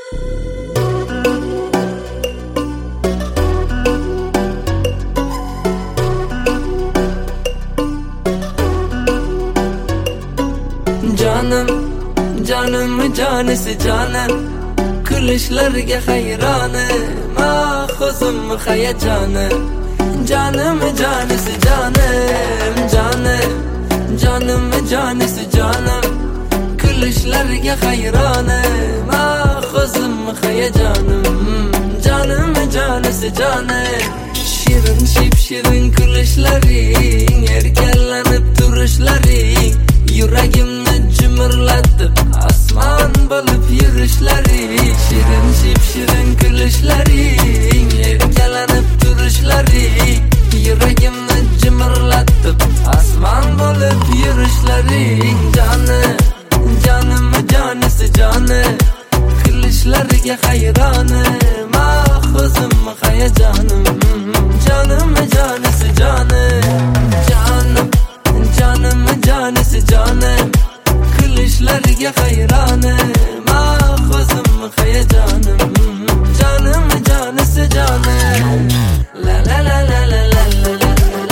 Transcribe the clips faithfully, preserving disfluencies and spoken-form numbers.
Canım, canım canisi canım, kulishlarga hayronim, ah o'zim hayajonim. Canım canisi canım, canım, canım canisi canım, kulishlarga hayronim, ah o'zim hayajonim. Canım canisi canım, shirin ship-shirin kulishlaring, erkalanib turishlaring, yuragimni jimirlatib osmon bo'lib yurishlaring. Shirin ship-shirin kulishlaring, erkalanib turishlaring, yuragimni jimirlatib osmon bo'lib yurishlaring. Jonim, jonim jonisi jonim, kulishlariga hayronim, ah o'zim hayajonim. Jonim jonisi jonim, jonim, jonim jonisi jonim, kulishlariga hayronim, ah o'zim hayajonim. Jonim jonisi jonim, la la la la la la la.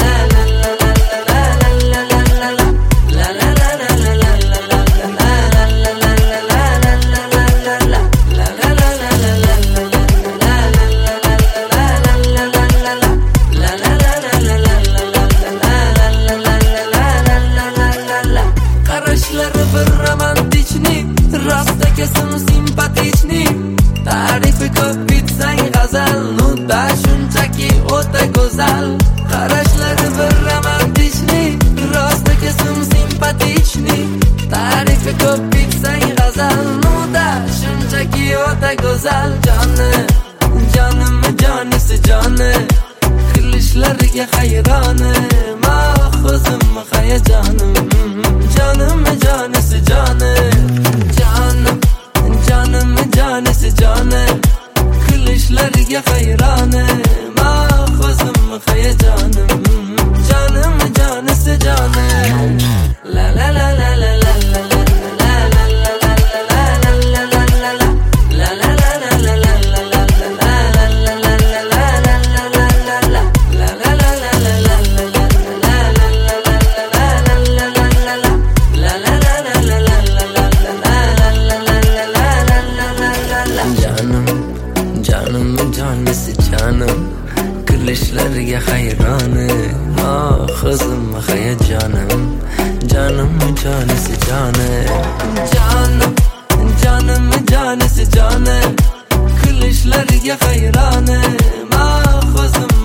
Tarifi ko'p bitsang g'azal, nutda shunchaki o'ta go'zal. Qarashlari bir romantichnik, rostaki sim simpatichnik. Tarifi ko'p bitsang g'azal, nutda shunchaki o'ta go'zal. Jonim, jonim jonisi jonim, kulishlariga hayronim, ah o'zim hayajonim. Jonim jonisi jonim, jonim, jonim jonisi jonim, kulishlariga hayronim, ah o'zim hayajonim. Jonim jonisi jonim, la la la la la la la la. Kulishlariga hayronim, ah o'zim hayajonim. Jonim jonisi jonim, jonim, jonim jonisi jonim, kulishlariga hayronim, ah o'zim